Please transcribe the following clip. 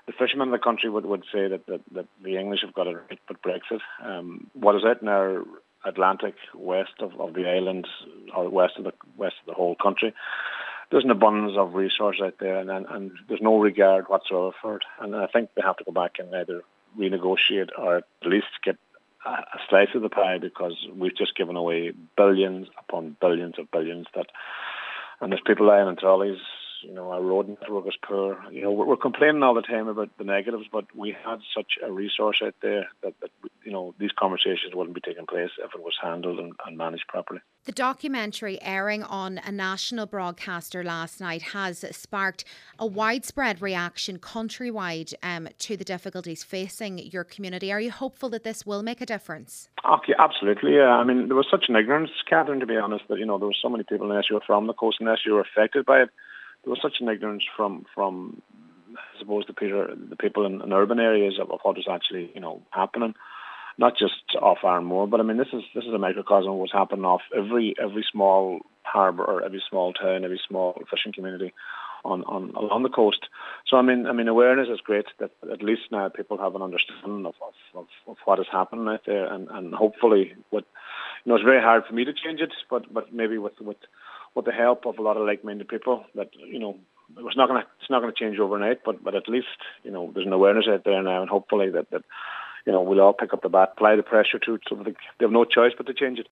the fishermen in the country would say that the English have got it right, but Brexit, what is out in our Atlantic west of the island, or west of the whole country, there's an abundance of resource out there, and there's no regard whatsoever for it. And I think they have to go back and either renegotiate or at least get a slice of the pie, because we've just given away billions upon billions of billions. And there's people lying in trolleys. Our road network is poor. We're complaining all the time about the negatives, but we had such a resource out there that these conversations wouldn't be taking place if it was handled and managed properly. The documentary airing on a national broadcaster last night has sparked a widespread reaction countrywide to the difficulties facing your community. Are you hopeful that this will make a difference? Okay, absolutely, yeah. I mean, there was such an ignorance, Catherine, to be honest, that, there were so many people unless you were from the coast, unless you were affected by it. There was such an ignorance from I suppose, the people in urban areas of what was actually, happening. Not just off Ironmore, but I mean, this is a microcosm of what's happening off every small harbour or every small town, every small fishing community along the coast. So I mean, awareness is great. That at least now people have an understanding of what is happening out there, and hopefully, it's very hard for me to change it, but maybe with the help of a lot of like-minded people, that it's not going to change overnight, but at least there's an awareness out there now, and hopefully that we'll all pick up the bat, apply the pressure to it, so they have no choice but to change it.